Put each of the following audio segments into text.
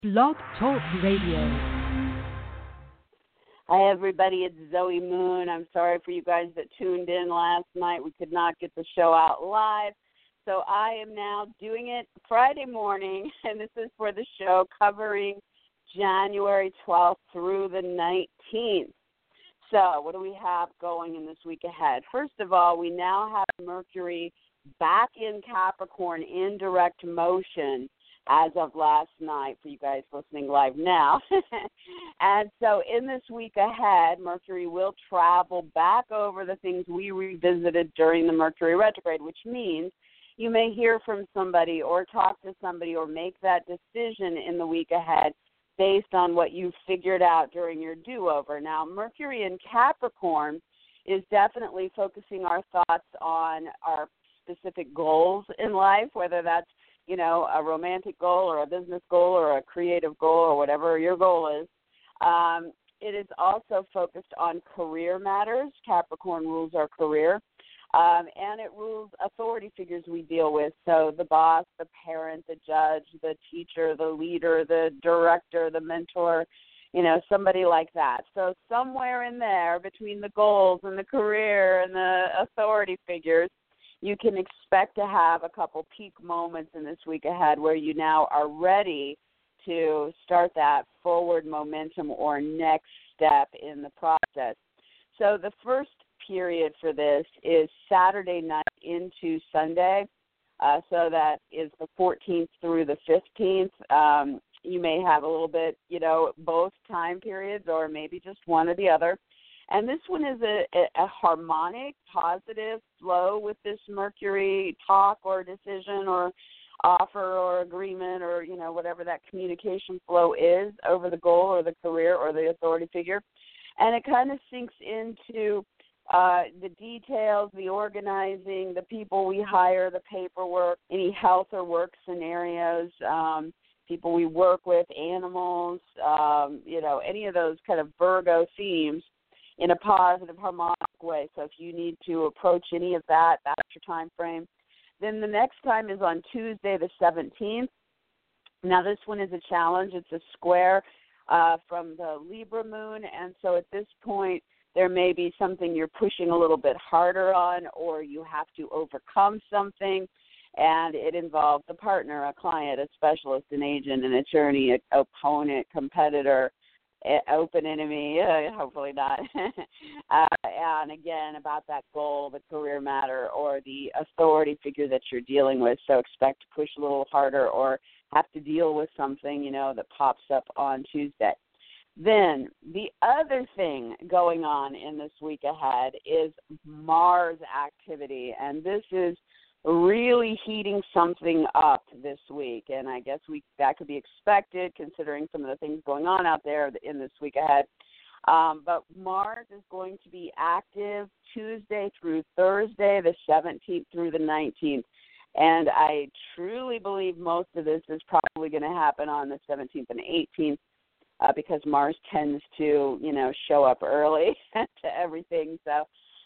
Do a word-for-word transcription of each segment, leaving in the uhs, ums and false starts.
Blog Talk Radio. Hi, everybody. It's Zoe Moon. I'm sorry for you guys that tuned in last night. We could not get the show out live. So I am now doing it Friday morning, and this is for the show covering January twelfth through the nineteenth. So what do we have going in this week ahead? First of all, we now have Mercury back in Capricorn in direct motion as of last night for you guys listening live now. And so in this week ahead, Mercury will travel back over the things we revisited during the Mercury retrograde, which means you may hear from somebody or talk to somebody or make that decision in the week ahead based on what you figured out during your do-over. Now, Mercury in Capricorn is definitely focusing our thoughts on our specific goals in life, whether that's you know, a romantic goal or a business goal or a creative goal or whatever your goal is. Um, it is also focused on career matters. Capricorn rules our career, um, and it rules authority figures we deal with. So the boss, the parent, the judge, the teacher, the leader, the director, the mentor, you know, somebody like that. So somewhere in there between the goals and the career and the authority figures, you can expect to have a couple peak moments in this week ahead where you now are ready to start that forward momentum or next step in the process. So the first period for this is Saturday night into Sunday. Uh, so that is the fourteenth through the fifteenth. Um, you may have a little bit, you know, both time periods or maybe just one or the other. And this one is a, a, a harmonic, positive flow with this Mercury talk or decision or offer or agreement or, you know, whatever that communication flow is over the goal or the career or the authority figure. And it kind of sinks into uh, the details, the organizing, the people we hire, the paperwork, any health or work scenarios, um, people we work with, animals, um, you know, any of those kind of Virgo themes in a positive, harmonic way. So if you need to approach any of that, that's your time frame. Then the next time is on Tuesday the seventeenth. Now this one is a challenge. It's a square uh, from the Libra moon, and so at this point there may be something you're pushing a little bit harder on or you have to overcome something, and it involves a partner, a client, a specialist, an agent, an attorney, an opponent, competitor, open enemy, uh, hopefully not. uh, and again, about that goal, the career matter, or the authority figure that you're dealing with. So expect to push a little harder or have to deal with something, you know, that pops up on Tuesday. Then the other thing going on in this week ahead is Mars activity, and this is really heating something up this week, and I guess we that could be expected considering some of the things going on out there in this week ahead. Um, but Mars is going to be active Tuesday through Thursday, the seventeenth through the nineteenth, and I truly believe most of this is probably going to happen on the seventeenth and eighteenth uh, because Mars tends to, you know, show up early to everything, so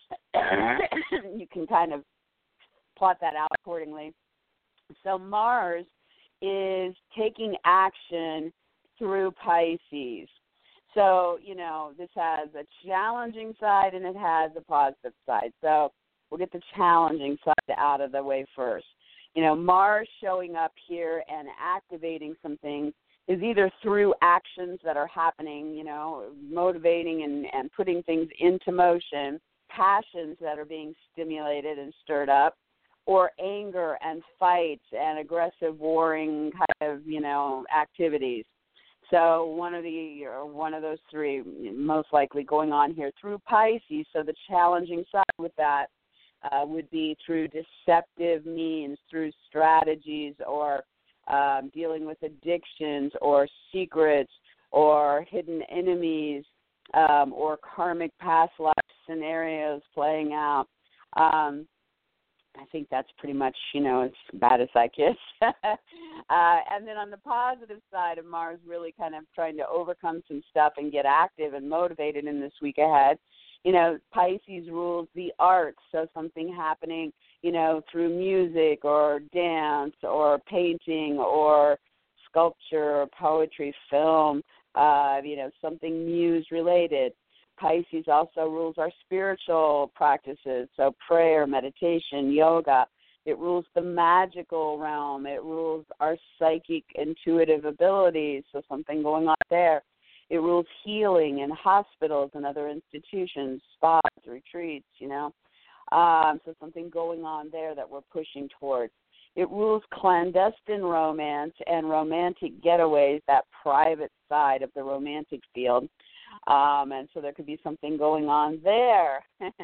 you can kind of plot that out accordingly. So Mars is taking action through Pisces. So, you know, this has a challenging side and it has a positive side. So we'll get the challenging side out of the way first. You know, Mars showing up here and activating some things is either through actions that are happening, you know, motivating and, and putting things into motion, passions that are being stimulated and stirred up, or anger and fights and aggressive warring kind of, you know, activities. So one of the or one of those three most likely going on here through Pisces. So the challenging side with that uh, would be through deceptive means, through strategies, or um, dealing with addictions or secrets or hidden enemies um, or karmic past life scenarios playing out. Um, I think that's pretty much, you know, as bad as I guess. uh, and then on the positive side of Mars, really kind of trying to overcome some stuff and get active and motivated in this week ahead. You know, Pisces rules the arts, so something happening, you know, through music or dance or painting or sculpture, poetry, film, uh, you know, something muse-related. Pisces also rules our spiritual practices, so prayer, meditation, yoga. It rules the magical realm. It rules our psychic, intuitive abilities, so something going on there. It rules healing in hospitals and other institutions, spas, retreats, you know. Um, so something going on there that we're pushing towards. It rules clandestine romance and romantic getaways, that private side of the romantic field. Um, and so there could be something going on there.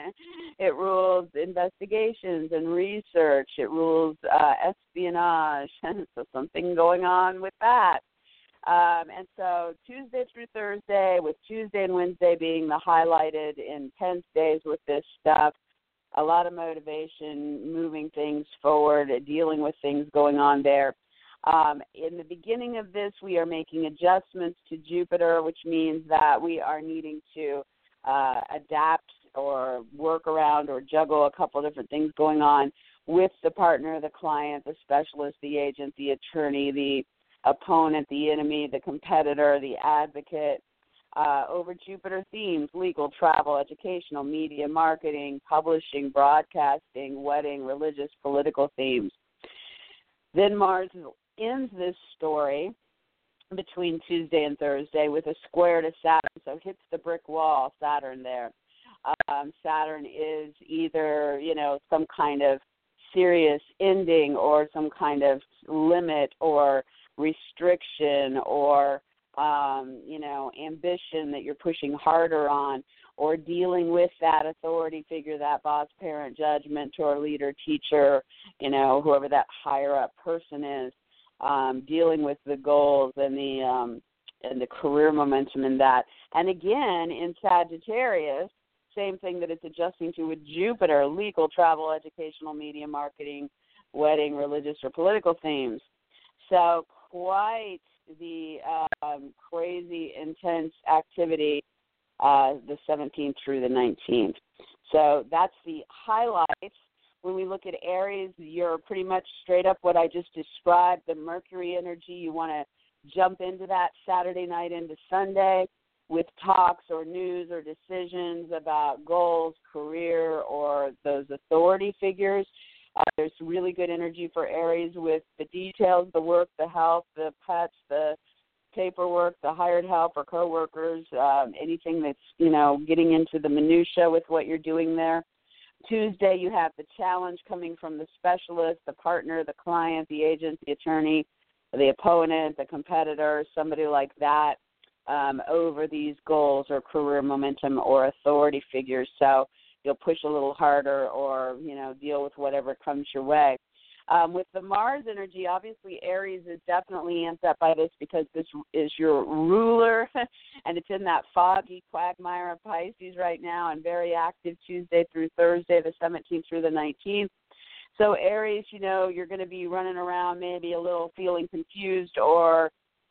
It rules investigations and research. It rules uh, espionage. So something going on with that. Um, and so Tuesday through Thursday, with Tuesday and Wednesday being the highlighted intense days with this stuff, a lot of motivation, moving things forward, dealing with things going on there. Um, in the beginning of this, we are making adjustments to Jupiter, which means that we are needing to uh, adapt or work around or juggle a couple different things going on with the partner, the client, the specialist, the agent, the attorney, the opponent, the enemy, the competitor, the advocate, uh, over Jupiter themes: legal, travel, educational, media, marketing, publishing, broadcasting, wedding, religious, political themes. Then Mars ends this story between Tuesday and Thursday with a square to Saturn, so hits the brick wall, Saturn there. Um, Saturn is either, you know, some kind of serious ending or some kind of limit or restriction or, um, you know, ambition that you're pushing harder on, or dealing with that authority figure, that boss, parent, judge, mentor, leader, teacher, you know, whoever that higher up person is, um, dealing with the goals and the um, and the career momentum in that. And again, in Sagittarius, same thing that it's adjusting to with Jupiter: legal, travel, educational, media, marketing, wedding, religious, or political themes. So quite the um, crazy, intense activity uh, the seventeenth through the nineteenth. So that's the highlights. When we look at Aries, you're pretty much straight up what I just described, the Mercury energy. You want to jump into that Saturday night into Sunday with talks or news or decisions about goals, career, or those authority figures. Uh, there's really good energy for Aries with the details, the work, the health, the pets, the paperwork, the hired help or coworkers, um, anything that's, you know, getting into the minutia with what you're doing there. Tuesday, you have the challenge coming from the specialist, the partner, the client, the agent, the attorney, the opponent, the competitor, somebody like that, um, over these goals or career momentum or authority figures. So you'll push a little harder or, you know, deal with whatever comes your way. Um, with the Mars energy, obviously Aries is definitely amped up by this because this is your ruler, and it's in that foggy quagmire of Pisces right now and very active Tuesday through Thursday, the seventeenth through the nineteenth. So Aries, you know, you're going to be running around maybe a little feeling confused or,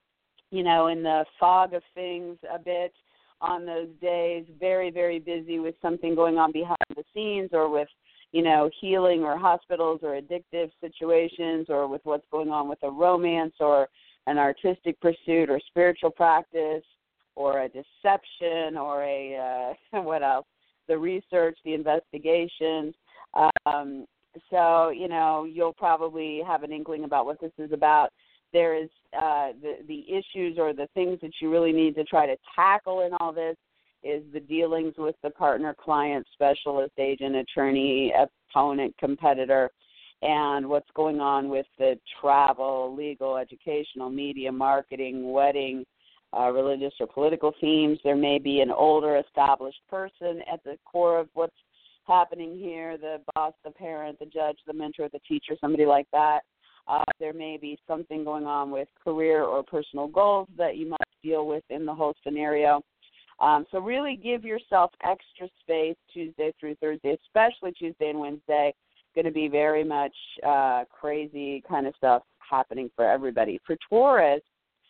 you know, in the fog of things a bit on those days, very, very busy with something going on behind the scenes or with, you know, healing or hospitals or addictive situations or with what's going on with a romance or an artistic pursuit or spiritual practice or a deception or a, uh, what else, the research, the investigations. Um, so, you know, you'll probably have an inkling about what this is about. There is uh, the, the issues or the things that you really need to try to tackle in all this is the dealings with the partner, client, specialist, agent, attorney, opponent, competitor, and what's going on with the travel, legal, educational, media, marketing, wedding, uh, religious or political themes. There may be an older established person at the core of what's happening here, the boss, the parent, the judge, the mentor, the teacher, somebody like that. Uh, there may be something going on with career or personal goals that you must deal with in the whole scenario. Um, so really give yourself extra space Tuesday through Thursday, especially Tuesday and Wednesday. Going to be very much uh, crazy kind of stuff happening for everybody. For Taurus,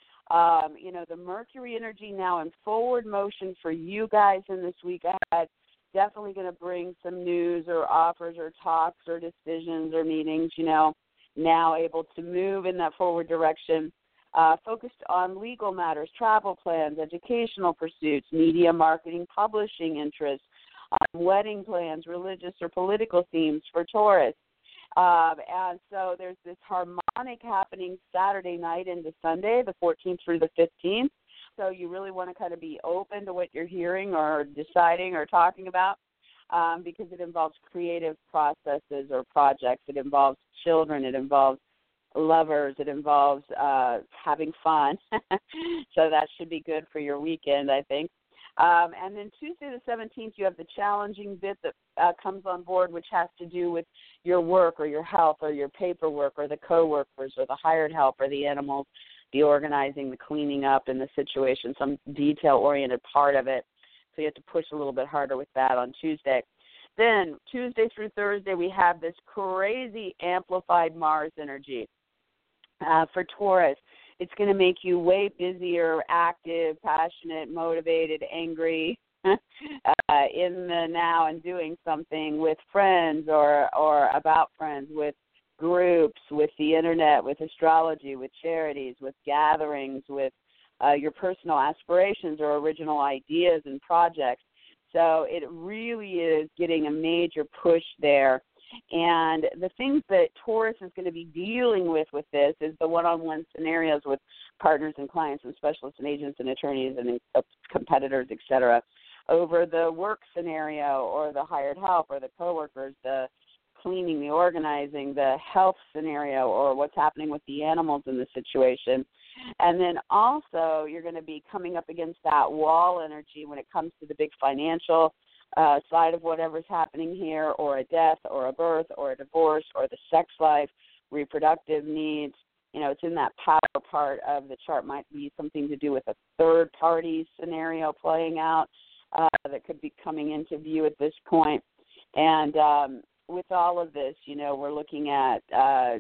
um, you know, the Mercury energy now in forward motion for you guys in this week ahead, definitely going to bring some news or offers or talks or decisions or meetings, you know, now able to move in that forward direction. uh, focused on legal matters, travel plans, educational pursuits, media marketing, publishing interests, um, wedding plans, religious or political themes for Taurus. Um, and so there's this harmonic happening Saturday night into Sunday, the fourteenth through the fifteenth. So you really want to kind of be open to what you're hearing or deciding or talking about, um, because it involves creative processes or projects. It involves children. It involves lovers. It involves uh, having fun. So that should be good for your weekend, I think. Um, and then Tuesday the seventeenth, you have the challenging bit that uh, comes on board, which has to do with your work or your health or your paperwork or the coworkers or the hired help or the animals, the organizing, the cleaning up in the situation, some detail-oriented part of it. So you have to push a little bit harder with that on Tuesday. Then Tuesday through Thursday, we have this crazy amplified Mars energy. Uh, for Taurus, it's going to make you way busier, active, passionate, motivated, angry, uh, in the now and doing something with friends or, or about friends, with groups, with the internet, with astrology, with charities, with gatherings, with uh, your personal aspirations or original ideas and projects. So it really is getting a major push there. And the things that Taurus is going to be dealing with with this is the one-on-one scenarios with partners and clients and specialists and agents and attorneys and uh, competitors, et cetera, over the work scenario or the hired help or the coworkers, the cleaning, the organizing, the health scenario or what's happening with the animals in the situation. And then also you're going to be coming up against that wall energy when it comes to the big financial Uh, side of whatever's happening here, or a death, or a birth, or a divorce, or the sex life, reproductive needs. You know, it's in that power part of the chart. Might be something to do with a third-party scenario playing out uh, that could be coming into view at this point. And um, with all of this, you know, we're looking at, uh,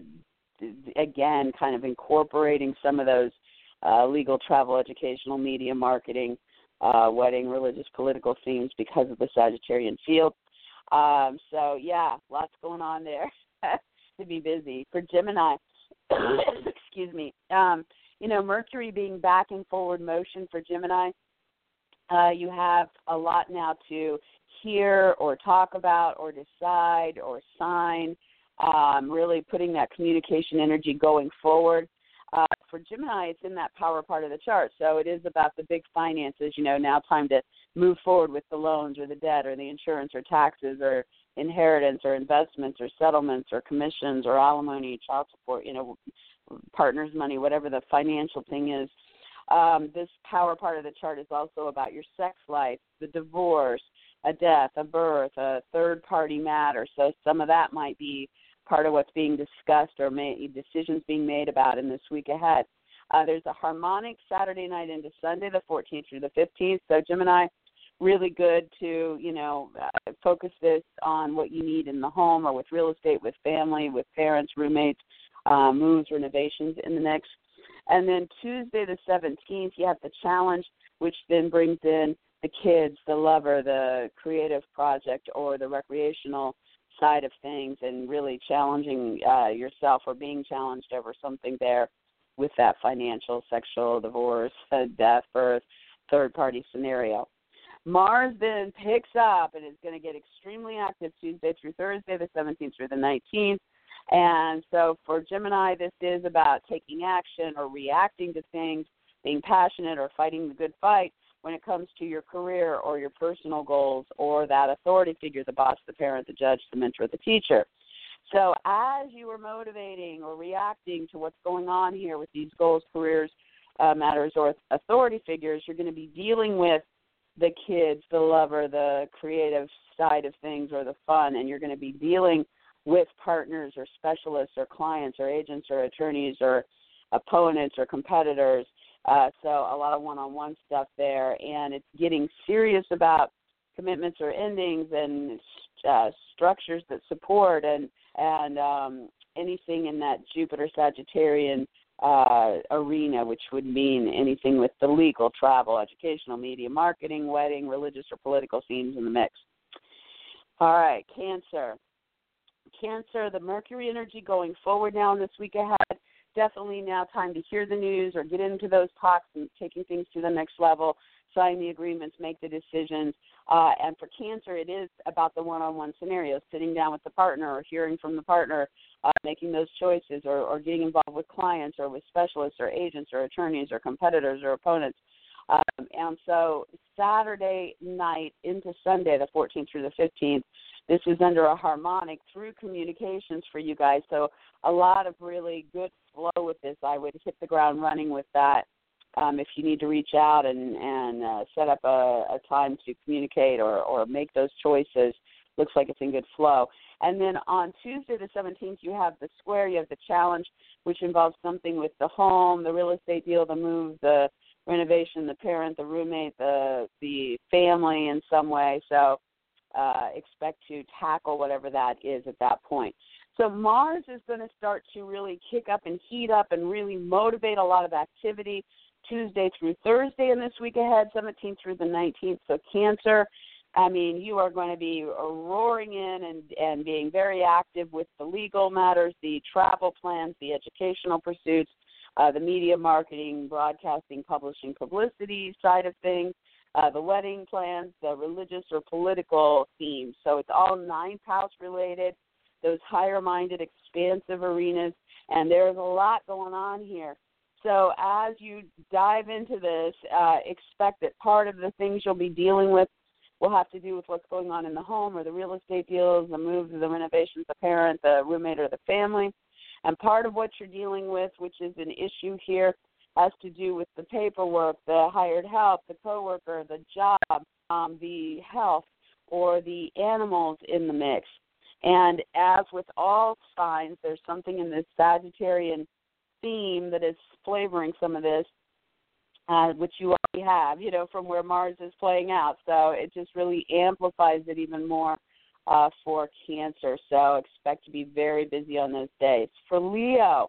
again, kind of incorporating some of those uh, legal, travel, educational, media, marketing, Uh, wedding, religious, political themes because of the Sagittarian field. Um, so, yeah, lots going on there to be busy. For Gemini, excuse me, um, you know, Mercury being back in forward motion for Gemini, uh, you have a lot now to hear or talk about or decide or sign, um, really putting that communication energy going forward. Uh, for Gemini, it's in that power part of the chart, so it is about the big finances, you know, now time to move forward with the loans or the debt or the insurance or taxes or inheritance or investments or settlements or commissions or alimony, child support, you know, partners' money, whatever the financial thing is. Um, this power part of the chart is also about your sex life, the divorce, a death, a birth, a third-party matter, so some of that might be part of what's being discussed or made, decisions being made about in this week ahead. Uh, there's a harmonic Saturday night into Sunday, the fourteenth through the fifteenth. So Gemini, really good to, you know, uh, focus this on what you need in the home or with real estate, with family, with parents, roommates, uh, moves, renovations in the mix. And then Tuesday the seventeenth, you have the challenge, which then brings in the kids, the lover, the creative project, or the recreational side of things, and really challenging uh, yourself or being challenged over something there with that financial, sexual, divorce, uh, death, birth, third-party scenario. Mars then picks up and is going to get extremely active Tuesday through Thursday, the seventeenth through the nineteenth. And so for Gemini, this is about taking action or reacting to things, being passionate or fighting the good fight when it comes to your career or your personal goals or that authority figure, the boss, the parent, the judge, the mentor, the teacher. So as you are motivating or reacting to what's going on here with these goals, careers, uh, matters, or authority figures, you're going to be dealing with the kids, the lover, the creative side of things, or the fun, and you're going to be dealing with partners or specialists or clients or agents or attorneys or opponents or competitors. Uh, so a lot of one-on-one stuff there, and it's getting serious about commitments or endings and uh, structures that support and, and um, anything in that Jupiter Sagittarian uh, arena, which would mean anything with the legal, travel, educational, media, marketing, wedding, religious or political themes in the mix. All right, Cancer. Cancer, the Mercury energy going forward now in this week ahead definitely now time to hear the news or get into those talks and taking things to the next level, sign the agreements, make the decisions. Uh, and for Cancer, it is about the one-on-one scenario, sitting down with the partner or hearing from the partner, uh, making those choices or, or getting involved with clients or with specialists or agents or attorneys or competitors or opponents. Um, and so Saturday night into Sunday, the fourteenth through the fifteenth, this is under a harmonic through communications for you guys. So a lot of really good flow with this. I would hit the ground running with that. Um, if you need to reach out and, and uh, set up a, a time to communicate or, or make those choices, looks like it's in good flow. And then on Tuesday the seventeenth, you have the square, you have the challenge, which involves something with the home, the real estate deal, the move, the renovation, the parent, the roommate, the the family in some way. So uh, expect to tackle whatever that is at that point. So Mars is going to start to really kick up and heat up and really motivate a lot of activity Tuesday through Thursday in this week ahead, seventeenth through the nineteenth. So Cancer, I mean, you are going to be roaring in and, and being very active with the legal matters, the travel plans, the educational pursuits, uh, the media marketing, broadcasting, publishing, publicity side of things, uh, the wedding plans, the religious or political themes. So it's all ninth house related, those higher-minded, expansive arenas, and there's a lot going on here. So as you dive into this, uh, expect that part of the things you'll be dealing with will have to do with what's going on in the home or the real estate deals, the moves, the renovations, the parent, the roommate, or the family. And part of what you're dealing with, which is an issue here, has to do with the paperwork, the hired help, the coworker, the job, um, the health, or the animals in the mix. And as with all signs, there's something in this Sagittarian theme that is flavoring some of this, uh, which you already have, you know, from where Mars is playing out. So it just really amplifies it even more uh, for Cancer. So expect to be very busy on those days. For Leo,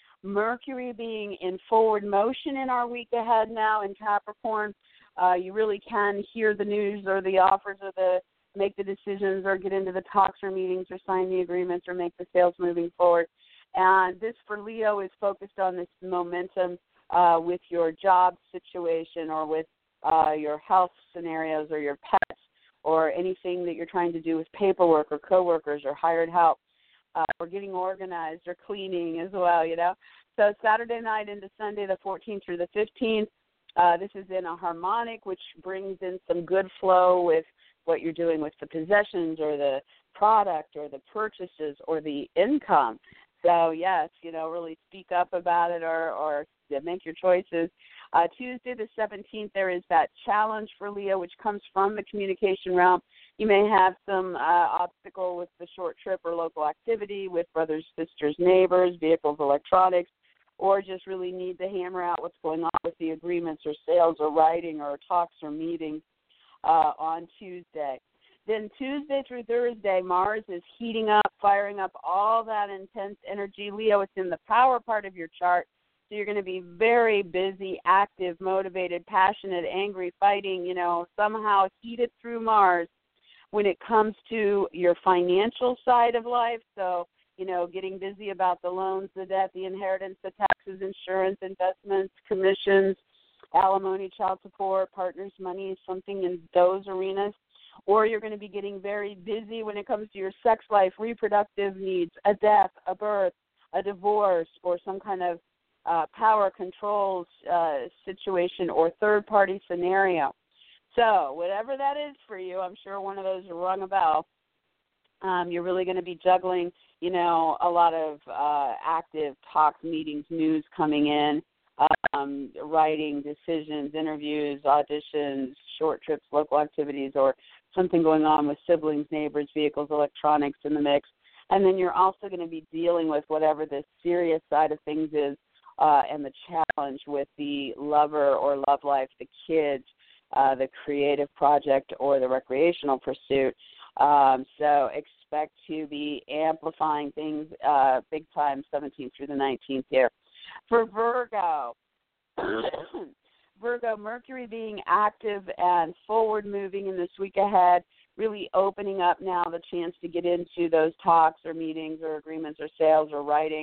Mercury being in forward motion in our week ahead now in Capricorn, uh, you really can hear the news or the offers or the make the decisions or get into the talks or meetings or sign the agreements or make the sales moving forward. And this for Leo is focused on this momentum uh, with your job situation or with uh, your health scenarios or your pets or anything that you're trying to do with paperwork or coworkers or hired help uh, or getting organized or cleaning as well, you know. So Saturday night into Sunday, the fourteenth through the fifteenth, uh, this is in a harmonic, which brings in some good flow with what you're doing with the possessions or the product or the purchases or the income. So, yes, you know, really speak up about it or, or make your choices. Uh, Tuesday the seventeenth, there is that challenge for Leo, which comes from the communication realm. You may have some uh, obstacle with the short trip or local activity with brothers, sisters, neighbors, vehicles, electronics, or just really need to hammer out what's going on with the agreements or sales or writing or talks or meetings uh, on Tuesday. Then Tuesday through Thursday, Mars is heating up, firing up all that intense energy. Leo, it's in the power part of your chart, so you're going to be very busy, active, motivated, passionate, angry, fighting, you know, somehow heated through Mars when it comes to your financial side of life. So, you know, getting busy about the loans, the debt, the inheritance, the taxes, insurance, investments, commissions, alimony, child support, partners' money, something in those arenas. Or you're going to be getting very busy when it comes to your sex life, reproductive needs, a death, a birth, a divorce, or some kind of uh, power control uh, situation or third-party scenario. So whatever that is for you, I'm sure one of those rung a bell. Um, you're really going to be juggling, you know, a lot of uh, active talks, meetings, news coming in, um, writing, decisions, interviews, auditions, short trips, local activities, or something going on with siblings, neighbors, vehicles, electronics in the mix. And then you're also going to be dealing with whatever the serious side of things is uh, and the challenge with the lover or love life, the kids, uh, the creative project, or the recreational pursuit. Um, so expect to be amplifying things uh, big time, seventeenth through the nineteenth here. For Virgo, Virgo, Mercury being active and forward-moving in this week ahead, really opening up now the chance to get into those talks or meetings or agreements or sales or writing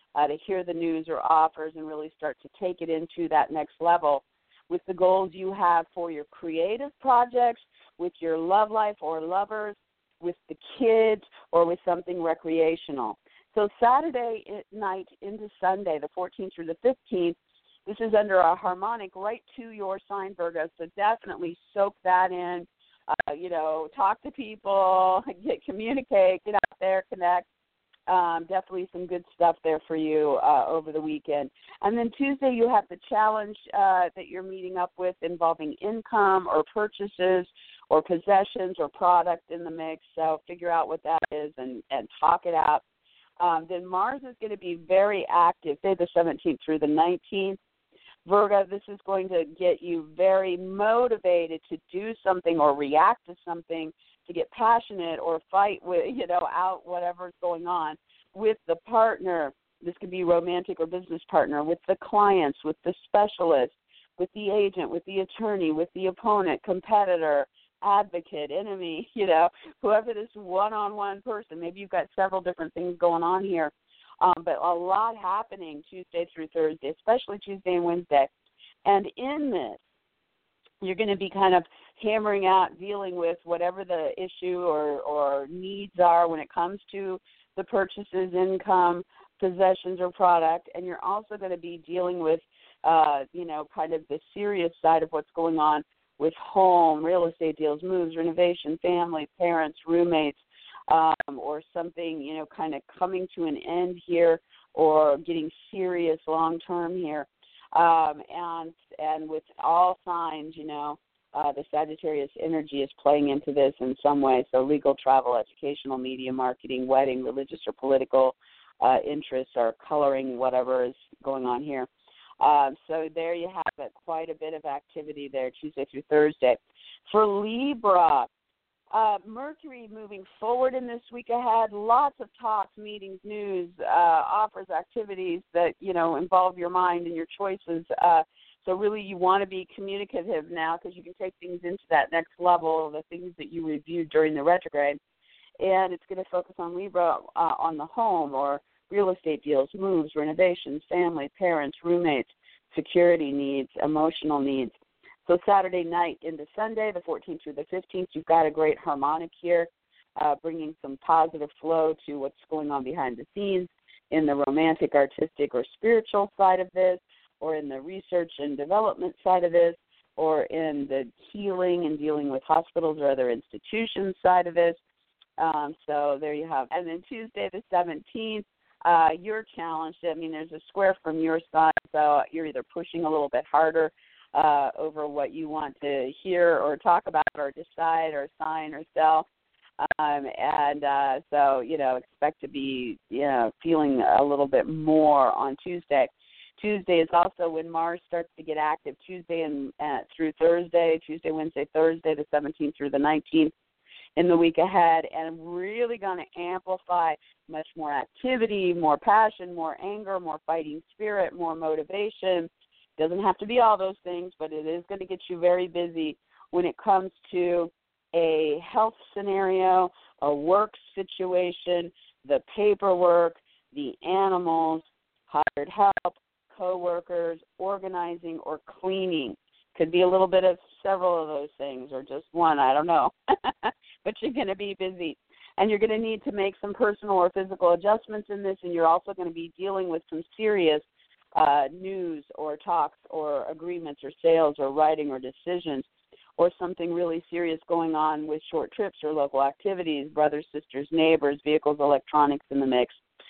uh, to hear the news or offers and really start to take it into that next level with the goals you have for your creative projects, with your love life or lovers, with the kids, or with something recreational. So Saturday night into Sunday, the fourteenth through the fifteenth, this is under a harmonic right to your sign, Virgo, so definitely soak that in. Uh, you know, talk to people, get, communicate, get out there, connect. Um, definitely some good stuff there for you uh, over the weekend. And then Tuesday you have the challenge uh, that you're meeting up with involving income or purchases or possessions or product in the mix. So figure out what that is and, and talk it out. Um, then Mars is going to be very active, say the seventeenth through the nineteenth. Virgo, this is going to get you very motivated to do something or react to something, to get passionate or fight with, you know, out whatever's going on with the partner. This could be romantic or business partner, with the clients, with the specialist, with the agent, with the attorney, with the opponent, competitor, advocate, enemy, you know, whoever this one-on-one person. Maybe you've got several different things going on here. Um, but a lot happening Tuesday through Thursday, especially Tuesday and Wednesday. And in this, you're going to be kind of hammering out, dealing with whatever the issue or, or needs are when it comes to the purchases, income, possessions, or product. And you're also going to be dealing with, uh, you know, kind of the serious side of what's going on with home, real estate deals, moves, renovation, family, parents, roommates, Um, or something, you know, kind of coming to an end here or getting serious long-term here. Um, and and with all signs, you know, uh, the Sagittarius energy is playing into this in some way. So legal, travel, educational, media, marketing, wedding, religious or political uh, interests are coloring whatever is going on here. Um, so there you have it, quite a bit of activity there Tuesday through Thursday. For Libra, Uh, Mercury moving forward in this week ahead, lots of talks, meetings, news, uh, offers, activities that, you know, involve your mind and your choices. Uh, so really you want to be communicative now because you can take things into that next level, the things that you reviewed during the retrograde. And it's going to focus on Libra uh, on the home or real estate deals, moves, renovations, family, parents, roommates, security needs, emotional needs. So Saturday night into Sunday, the fourteenth through the fifteenth, you've got a great harmonic here, uh, bringing some positive flow to what's going on behind the scenes in the romantic, artistic, or spiritual side of this, or in the research and development side of this, or in the healing and dealing with hospitals or other institutions side of this. Um, so there you have. And then Tuesday the seventeenth, uh, you're challenged. I mean, there's a square from your side, so you're either pushing a little bit harder Uh, over what you want to hear or talk about or decide or sign or sell. Um, and uh, so, you know, expect to be, you know, feeling a little bit more on Tuesday. Tuesday is also when Mars starts to get active, Tuesday and uh, through Thursday, Tuesday, Wednesday, Thursday, the seventeenth through the nineteenth in the week ahead, and really going to amplify much more activity, more passion, more anger, more fighting spirit, more motivation. Doesn't have to be all those things, but it is going to get you very busy when it comes to a health scenario, a work situation, the paperwork, the animals, hired help, coworkers, organizing, or cleaning. Could be a little bit of several of those things or just one, I don't know. But you're going to be busy. And you're going to need to make some personal or physical adjustments in this, and you're also going to be dealing with some serious Uh, news or talks or agreements or sales or writing or decisions or something really serious going on with short trips or local activities, brothers, sisters, neighbors, vehicles, electronics in the mix.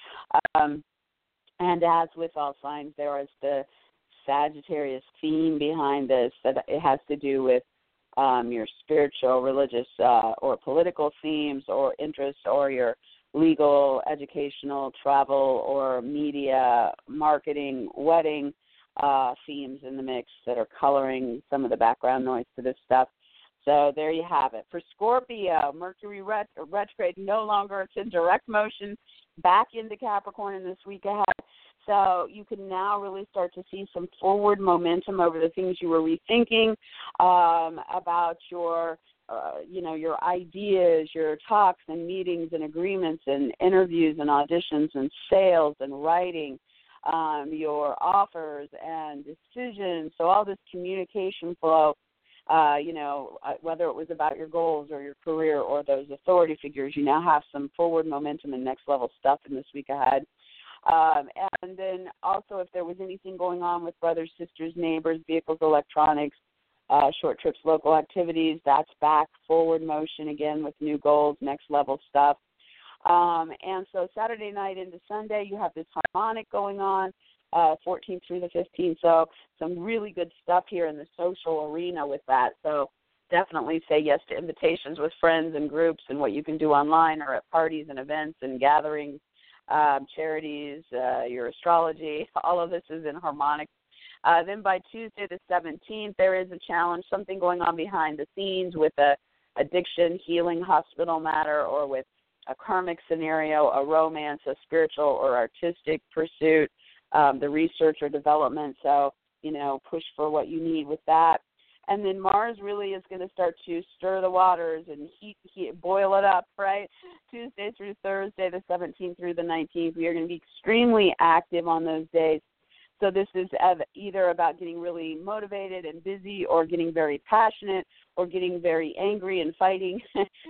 Um, and as with all signs, there is the Sagittarius theme behind this that it has to do with um, your spiritual, religious, uh, or political themes or interests or your legal, educational, travel, or media, marketing, wedding uh, themes in the mix that are coloring some of the background noise to this stuff. So there you have it. For Scorpio, Mercury ret- retrograde no longer, it's in direct motion back into Capricorn in this week ahead. So you can now really start to see some forward momentum over the things you were rethinking um, about your Uh, you know, your ideas, your talks and meetings and agreements and interviews and auditions and sales and writing um, your offers and decisions. So all this communication flow, uh, you know, uh, whether it was about your goals or your career or those authority figures, you now have some forward momentum and next level stuff in this week ahead. Um, and then also if there was anything going on with brothers, sisters, neighbors, vehicles, electronics, uh, short trips, local activities, that's back forward motion again with new goals, next level stuff. Um, and so Saturday night into Sunday, you have this harmonic going on, uh, fourteenth through the fifteenth. So some really good stuff here in the social arena with that. So definitely say yes to invitations with friends and groups and what you can do online or at parties and events and gatherings. Um, charities, uh, your astrology, all of this is in harmonic. Uh, then by Tuesday the seventeenth, there is a challenge, something going on behind the scenes with a addiction, healing, hospital matter, or with a karmic scenario, a romance, a spiritual or artistic pursuit, um, the research or development. So, you know, push for what you need with that. And then Mars really is going to start to stir the waters and heat, heat, boil it up, right? Tuesday through Thursday, the seventeenth through the nineteenth, we are going to be extremely active on those days. So this is either about getting really motivated and busy or getting very passionate or getting very angry and fighting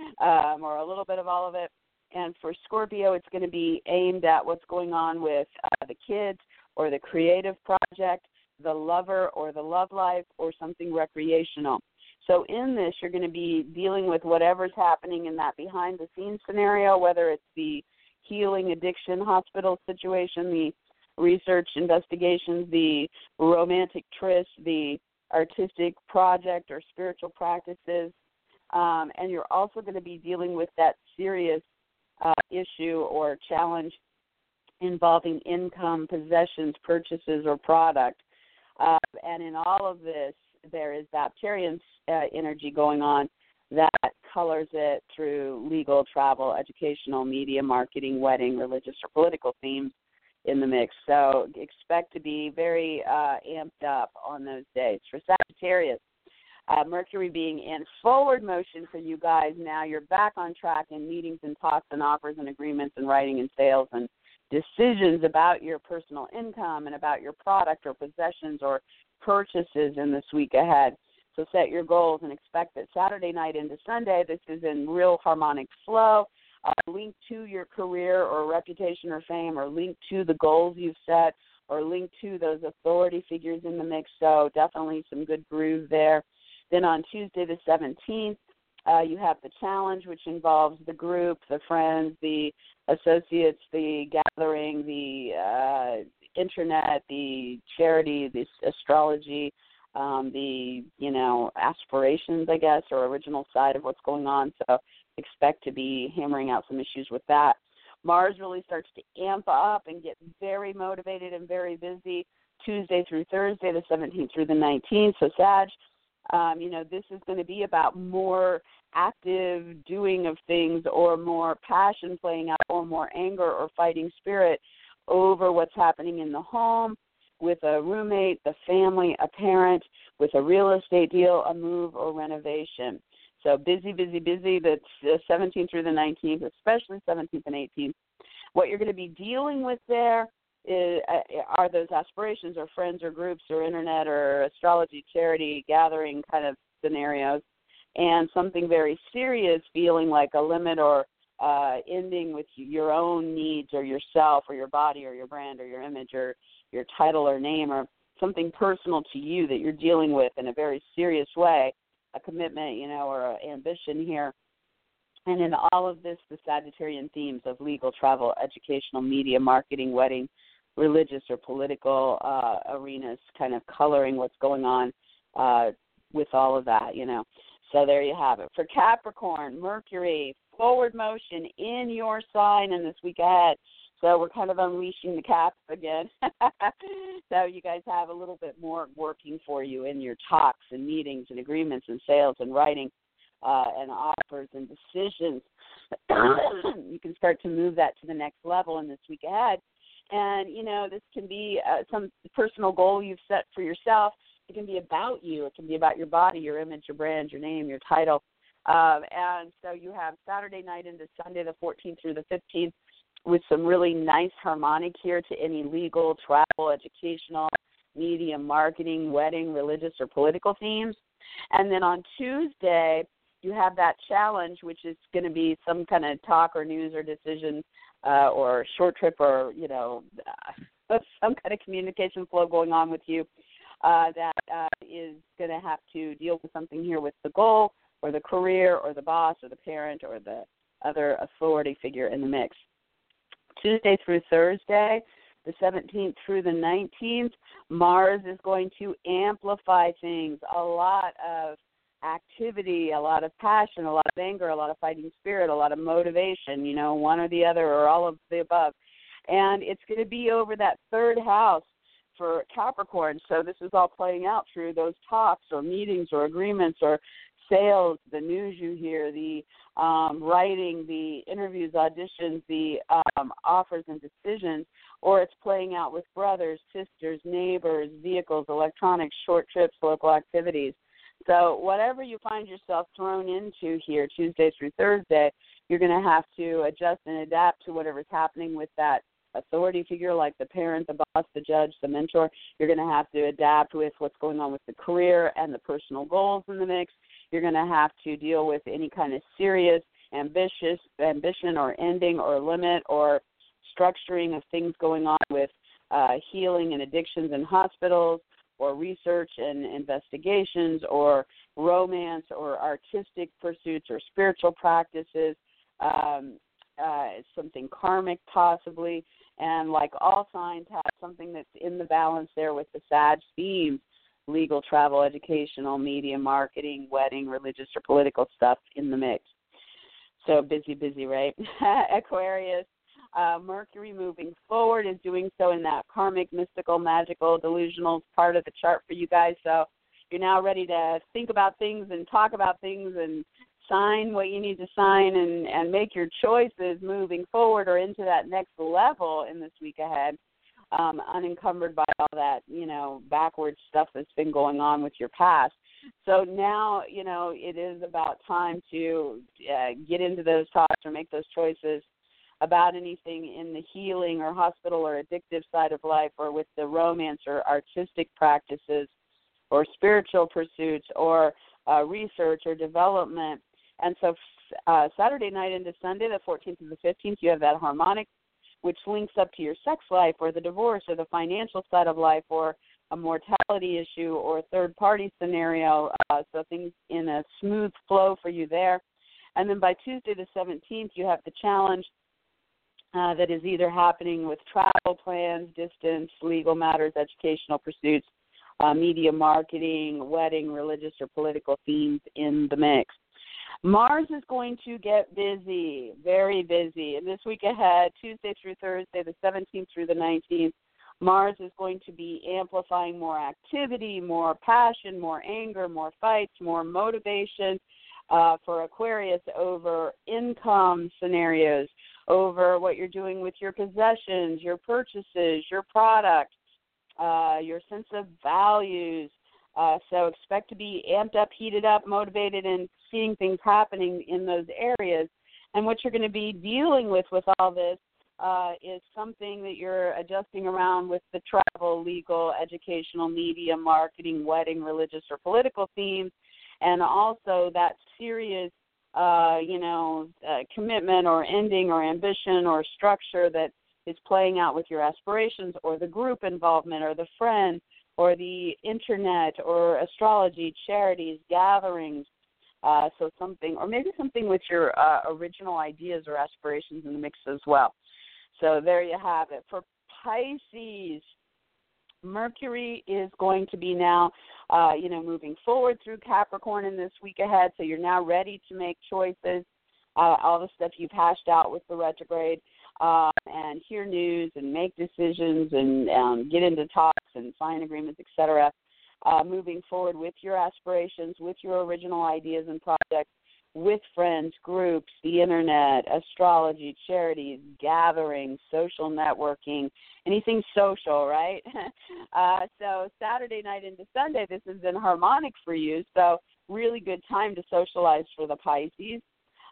um, or a little bit of all of it. And for Scorpio, it's going to be aimed at what's going on with uh, the kids or the creative project, the lover or the love life, or something recreational. So in this, you're going to be dealing with whatever's happening in that behind-the-scenes scenario, whether it's the healing addiction hospital situation, the research investigations, the romantic tryst, the artistic project or spiritual practices. Um, and you're also going to be dealing with that serious uh, issue or challenge involving income, possessions, purchases, or product. Uh, and in all of this, there is Bapterian uh, energy going on that colors it through legal, travel, educational, media, marketing, wedding, religious, or political themes in the mix. So expect to be very uh, amped up on those days. For Sagittarius, uh, Mercury being in forward motion for you guys now, you're back on track in meetings and talks and offers and agreements and writing and sales and decisions about your personal income and about your product or possessions or purchases in this week ahead. So set your goals and expect that Saturday night into Sunday, this is in real harmonic flow, uh, linked to your career or reputation or fame, or linked to the goals you've set, or linked to those authority figures in the mix. So definitely some good groove there. Then on Tuesday the seventeenth, Uh, you have the challenge, which involves the group, the friends, the associates, the gathering, the uh, internet, the charity, the astrology, um, the, you know, aspirations, I guess, or original side of what's going on. So expect to be hammering out some issues with that. Mars really starts to amp up and get very motivated and very busy Tuesday through Thursday, the seventeenth through the nineteenth. So Sag, Um, you know, this is going to be about more active doing of things, or more passion playing out, or more anger or fighting spirit over what's happening in the home, with a roommate, the family, a parent, with a real estate deal, a move, or renovation. So busy, busy, busy. That's the seventeenth through the nineteenth, especially seventeenth and eighteenth. What you're going to be dealing with there Is, uh, are those aspirations or friends or groups or internet or astrology, charity, gathering kind of scenarios, and something very serious feeling like a limit or uh, ending with your own needs or yourself or your body or your brand or your image or your title or name, or something personal to you that you're dealing with in a very serious way, a commitment, you know, or an ambition here. And in all of this, the Sagittarian themes of legal, travel, educational, media, marketing, wedding, religious or political uh, arenas, kind of coloring what's going on uh, with all of that, you know. So there you have it. For Capricorn, Mercury, forward motion in your sign in this week ahead. So we're kind of unleashing the Cap again. So you guys have a little bit more working for you in your talks and meetings and agreements and sales and writing uh, and offers and decisions. You can start to move that to the next level in this week ahead. And, you know, this can be uh, some personal goal you've set for yourself. It can be about you. It can be about your body, your image, your brand, your name, your title. Um, and so you have Saturday night into Sunday the fourteenth through the fifteenth, with some really nice harmonic here to any legal, travel, educational, media, marketing, wedding, religious, or political themes. And then on Tuesday, you have that challenge, which is going to be some kind of talk or news or decision uh, or short trip or, you know, uh, some kind of communication flow going on with you uh, that uh, is going to have to deal with something here with the goal or the career or the boss or the parent or the other authority figure in the mix. Tuesday through Thursday, the seventeenth through the nineteenth, Mars is going to amplify things, a lot of activity, a lot of passion, a lot of anger, a lot of fighting spirit, a lot of motivation, you know, one or the other or all of the above. And it's going to be over that third house for Capricorn. So this is all playing out through those talks or meetings or agreements or sales, the news you hear, the um, writing, the interviews, auditions, the um, offers and decisions, or it's playing out with brothers, sisters, neighbors, vehicles, electronics, short trips, local activities. So whatever you find yourself thrown into here Tuesday through Thursday, you're going to have to adjust and adapt to whatever's happening with that authority figure like the parent, the boss, the judge, the mentor. You're going to have to adapt with what's going on with the career and the personal goals in the mix. You're going to have to deal with any kind of serious, ambitious ambition or ending or limit or structuring of things going on with uh, healing and addictions in hospitals, or research and investigations, or romance, or artistic pursuits, or spiritual practices, um, uh, something karmic possibly, and like all signs have something that's in the balance there with the Sag themes, legal, travel, educational, media, marketing, wedding, religious, or political stuff in the mix. So busy, busy, right? Aquarius. Uh, Mercury moving forward is doing so in that karmic, mystical, magical, delusional part of the chart for you guys. So you're now ready to think about things and talk about things and sign what you need to sign and, and make your choices moving forward or into that next level in this week ahead, um, unencumbered by all that, you know, backward stuff that's been going on with your past. So now, you know, it is about time to uh, get into those talks or make those choices about anything in the healing or hospital or addictive side of life, or with the romance or artistic practices or spiritual pursuits or uh, research or development. And so uh, Saturday night into Sunday, the fourteenth and the fifteenth, you have that harmonic, which links up to your sex life or the divorce or the financial side of life or a mortality issue or a third-party scenario, uh, so things in a smooth flow for you there. And then by Tuesday the seventeenth, you have the challenge Uh, that is either happening with travel plans, distance, legal matters, educational pursuits, uh, media marketing, wedding, religious, or political themes in the mix. Mars is going to get busy, very busy. And this week ahead, Tuesday through Thursday, the seventeenth through the nineteenth, Mars is going to be amplifying more activity, more passion, more anger, more fights, more motivation uh, for Aquarius over income scenarios, over what you're doing with your possessions, your purchases, your product, uh, your sense of values. Uh, so expect to be amped up, heated up, motivated, and seeing things happening in those areas. And what you're going to be dealing with with all this uh, is something that you're adjusting around with the travel, legal, educational, media, marketing, wedding, religious, or political themes, and also that serious Uh, you know, uh, commitment or ending or ambition or structure that is playing out with your aspirations, or the group involvement or the friend or the internet or astrology, charities, gatherings. Uh, so something, or maybe something with your uh, original ideas or aspirations in the mix as well. So there you have it. For Pisces, Mercury is going to be now, uh, you know, moving forward through Capricorn in this week ahead. So you're now ready to make choices, uh, all the stuff you've hashed out with the retrograde, uh, and hear news and make decisions and um, get into talks and sign agreements, et cetera, uh, moving forward with your aspirations, with your original ideas and projects, with friends, groups, the internet, astrology, charities, gatherings, social networking, anything social, right? uh, so Saturday night into Sunday, this has been harmonic for you, so really good time to socialize for the Pisces.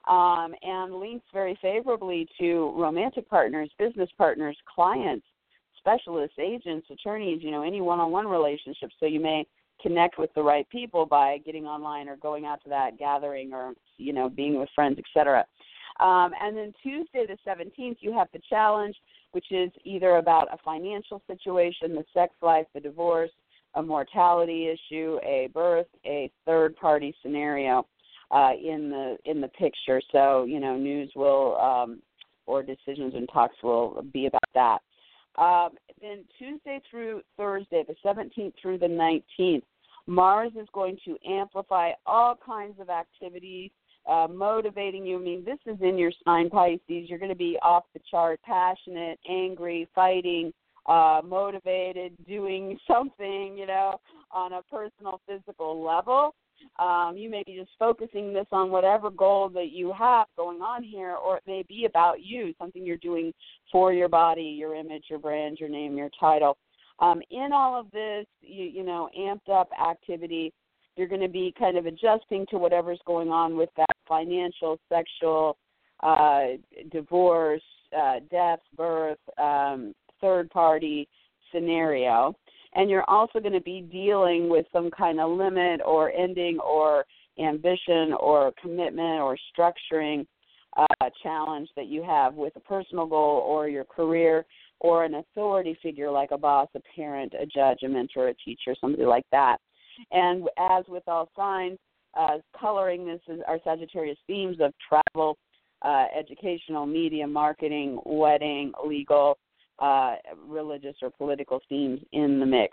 um, and links very favorably to romantic partners, business partners, clients, specialists, agents, attorneys, you know, any one-on-one relationships. So you may connect with the right people by getting online or going out to that gathering or, you know, being with friends, et cetera. Um, and then Tuesday the seventeenth, you have the challenge, which is either about a financial situation, the sex life, the divorce, a mortality issue, a birth, a third-party scenario uh, in the in the picture. So, you know, news will um, or decisions and talks will be about that. Um, then Tuesday through Thursday, the seventeenth through the nineteenth, Mars is going to amplify all kinds of activities, uh, motivating you. I mean, this is in your sign, Pisces. You're going to be off the chart, passionate, angry, fighting, uh, motivated, doing something, you know, on a personal, physical level. Um, you may be just focusing this on whatever goal that you have going on here, or it may be about you, something you're doing for your body, your image, your brand, your name, your title. Um, in all of this, you, you know, amped up activity, you're going to be kind of adjusting to whatever's going on with that financial, sexual, uh, divorce, uh, death, birth, um, third-party scenario. And you're also going to be dealing with some kind of limit or ending or ambition or commitment or structuring uh, challenge that you have with a personal goal or your career or an authority figure like a boss, a parent, a judge, a mentor, a teacher, somebody like that. And as with all signs, uh, coloring this is our Sagittarius themes of travel, uh, educational, media, marketing, wedding, legal, Uh, religious or political themes in the mix.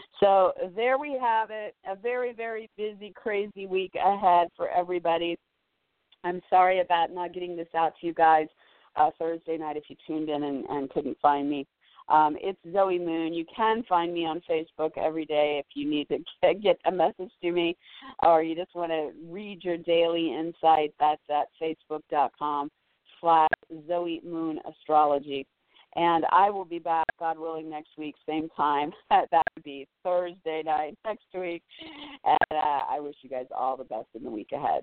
So there we have it, a very, very busy, crazy week ahead for everybody. I'm sorry about not getting this out to you guys uh, Thursday night if you tuned in and, and couldn't find me. Um, it's Zoe Moon. You can find me on Facebook every day if you need to get a message to me or you just want to read your daily insight. That's at facebook.com slash Zoe Moon Astrology. And I will be back, God willing, next week, same time. That would be Thursday night next week. And uh, I wish you guys all the best in the week ahead.